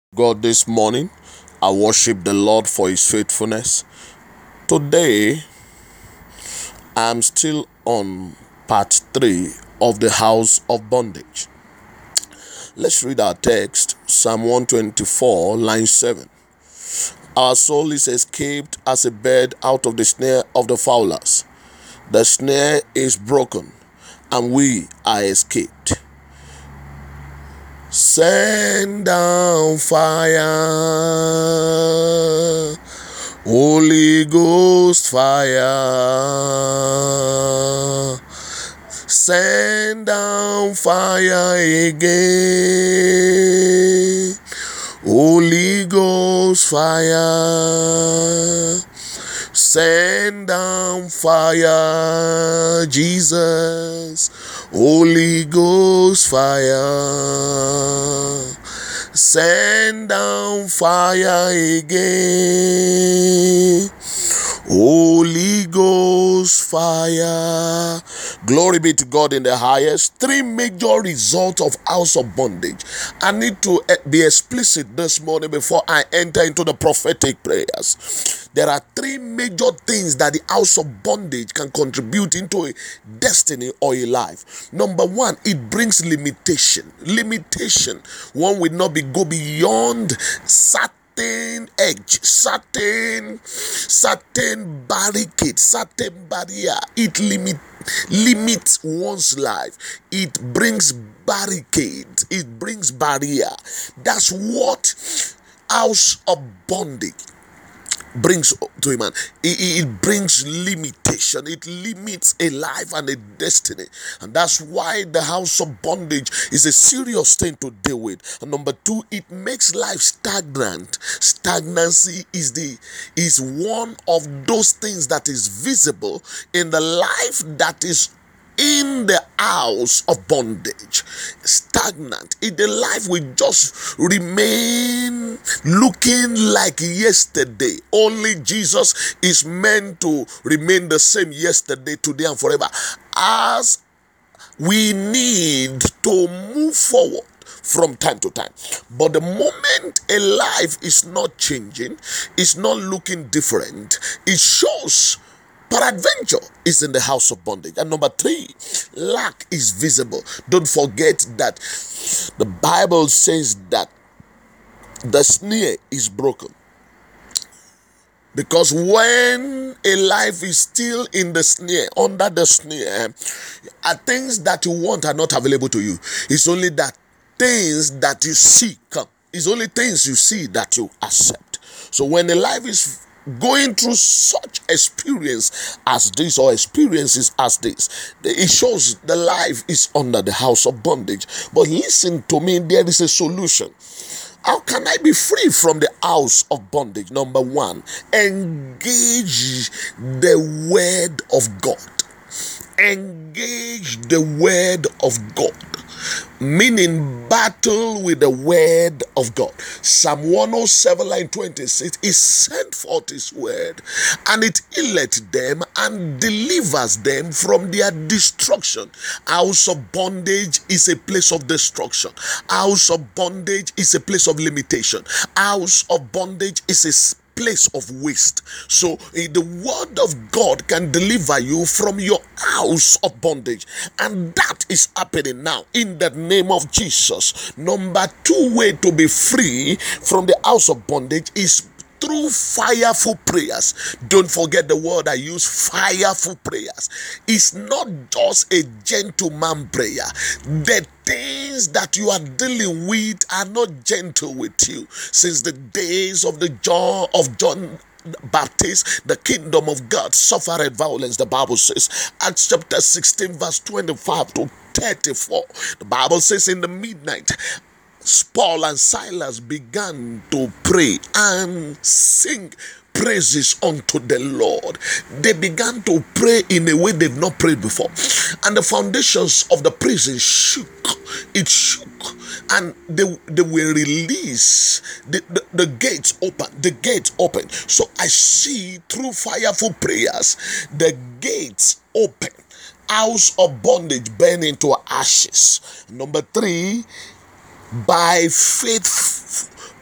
God, this morning, I worship the Lord for His faithfulness. Today, I'm still on part 3 of the house of bondage. Let's read our text, Psalm 124, line 7. Our soul is escaped as a bird out of the snare of the fowlers. The snare is broken, and we are escaped. Send down fire, Holy Ghost fire. Send down fire again, Holy Ghost fire. Send down fire, Jesus, Holy Ghost fire. Send down fire again, Holy Ghost fire. Glory be to God in the highest. 3 major results of house of bondage. I need to be explicit this morning before I enter into the prophetic prayers. There are 3 major things that the house of bondage can contribute into a destiny or a life. Number 1, it brings limitation. Limitation. One will not go beyond certain edge, certain barricade, certain barrier. It limits one's life. It brings barricades. It brings barrier. That's what house of bondage brings to a man. It brings limitation. It limits a life and a destiny, and that's why the house of bondage is a serious thing to deal with. And number 2, it makes life stagnant. Stagnancy is one of those things that is visible in the life that is in the house of bondage. Stagnant. In the life will just remain looking like yesterday. Only Jesus is meant to remain the same yesterday, today, and forever. As we need to move forward from time to time. But the moment a life is not changing, it's not looking different, it shows peradventure is in the house of bondage. And number 3, lack is visible. Don't forget that the Bible says that the snare is broken. Because when a life is still in the snare, under the snare, things that you want are not available to you. It's only that things that you seek come. It's only things you see that you accept. So when a life is going through such experience as this, or experiences as this, it shows the life is under the house of bondage. But listen to me, there is a solution. How can I be free from the house of bondage? Number 1, engage the word of God. Engage the word of God. Meaning battle with the word of God. Psalm 107 line 26, He sent forth His word, and it healeth them and delivers them from their destruction. House of bondage is a place of destruction. House of bondage is a place of limitation. House of bondage is a place of waste. So the word of God can deliver you from your house of bondage, and that is happening now in the name of Jesus. Number 2 way to be free from the house of bondage is through fireful prayers. Don't forget the word I use, fireful prayers. It's not just a gentleman prayer. The things that you are dealing with are not gentle with you. Since the days of John Baptist, the kingdom of God suffered violence, the Bible says. Acts chapter 16 verse 25 to 34. The Bible says in the midnight, Paul and Silas began to pray and sing praises unto the Lord. They began to pray in a way they've not prayed before, and the foundations of the prison shook. It shook, and they were released. The gates open. The gates open. So I see through fireful prayers the gates open. House of bondage burn into ashes. Number 3, by faith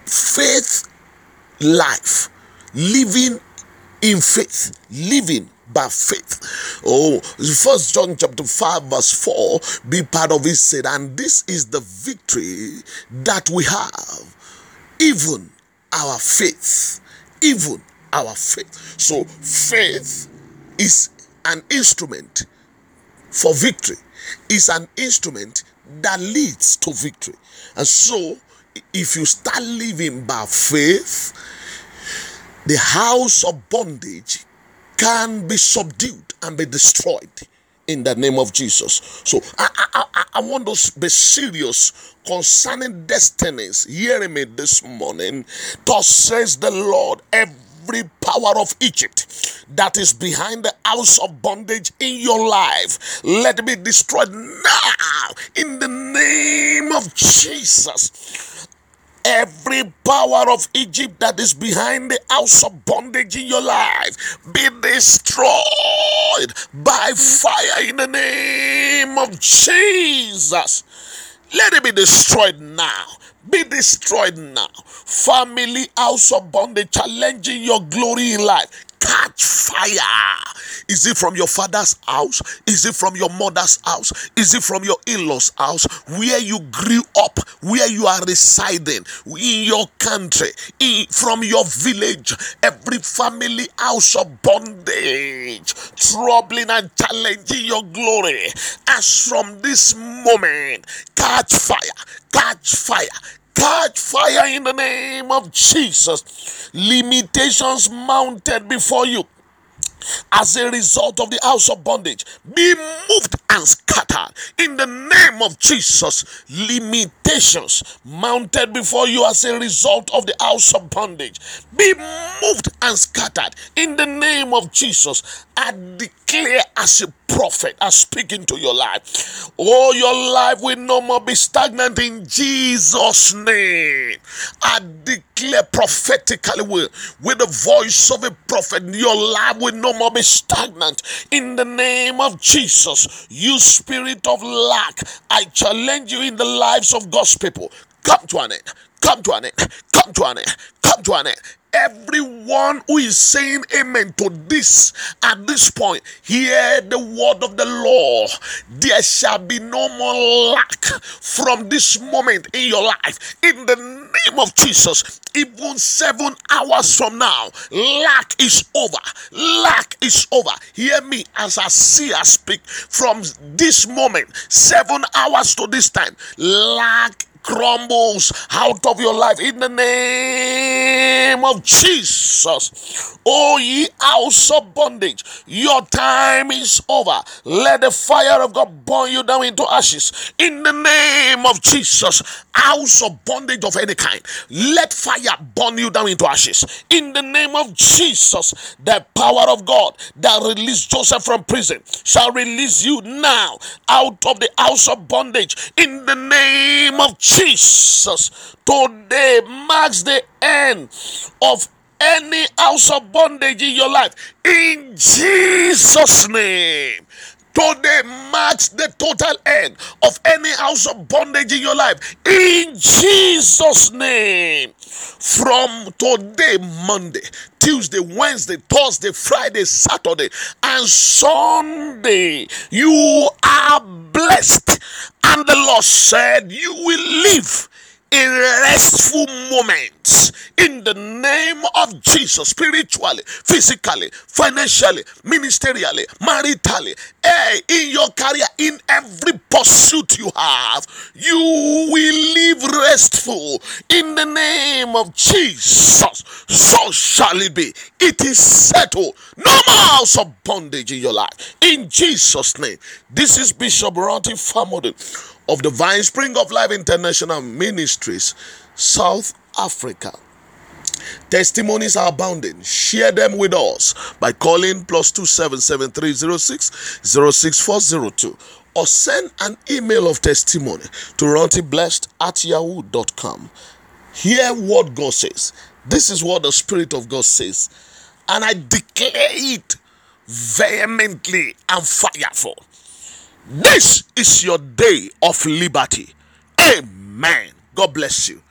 faith life, living in faith, living by faith. Oh, First John chapter 5 verse 4, be part of it, said, and this is the victory that we have, even our faith, even our faith. So faith is an instrument for victory, is an instrument that leads to victory. And so if you start living by faith, the house of bondage can be subdued and be destroyed in the name of Jesus. So I want us to be serious concerning destinies. Hearing me this morning, thus says the Lord, every power of Egypt that is behind the house of bondage in your life, let it be destroyed now in the name of Jesus. Every power of Egypt that is behind the house of bondage in your life, be destroyed by fire in the name of Jesus. Let it be destroyed now. Be destroyed now. Family house of bondage challenging your glory in life, catch fire. Is it from your father's house? Is it from your mother's house? Is it from your in-laws' house? Where you grew up, where you are residing, in your country, from your village, every family house of bondage, troubling and challenging your glory. As from this moment, catch fire, catch fire. Catch fire in the name of Jesus. Limitations mounted before you as a result of the house of bondage, be moved and scattered in the name of Jesus. Limitations mounted before you as a result of the house of bondage, be moved and scattered in the name of Jesus. I declare as a prophet, I speak into your life. Oh, your life will no more be stagnant in Jesus' name. I declare prophetically with the voice of a prophet, your life will no more be stagnant in the name of Jesus. You spirit of lack, I challenge you in the lives of God's people. Come to an end. Come to an end. Come to an end. Come to an end. Everyone who is saying amen to this at this point, hear the word of the Lord. There shall be no more lack from this moment in your life. In the name of Jesus, even 7 hours from now, lack is over. Lack is over. Hear me as I see I speak. From this moment, 7 hours to this time, lack crumbles out of your life in the name of Jesus. Oh, ye house of bondage, your time is over. Let the fire of God burn you down into ashes in the name of Jesus. House of bondage of any kind, let fire burn you down into ashes in the name of Jesus. The power of God that released Joseph from prison shall release you now out of the house of bondage in the name of Jesus. Today marks the end of any house of bondage in your life in Jesus' name. Today marks the total end of any house of bondage in your life in Jesus' name. From today, Monday, Tuesday, Wednesday, Thursday, Friday, Saturday, and Sunday, you are blessed. And the Lord said, you will live in restful moments in the name of Jesus, spiritually, physically, financially, ministerially, maritally, in your career, in every pursuit you have, you will live restful in the name of Jesus. So shall it be. It is settled. No more house of bondage in your life in Jesus' name. This is Bishop Ronti Famode of Divine Spring of Life International Ministries, South Africa. Testimonies are abounding. Share them with us by calling +277 306 or send an email of testimony to rontiblessed@yahoo.com. Hear what God says. This is what the Spirit of God says, and I declare it vehemently and fireful. This is your day of liberty. Amen. God bless you.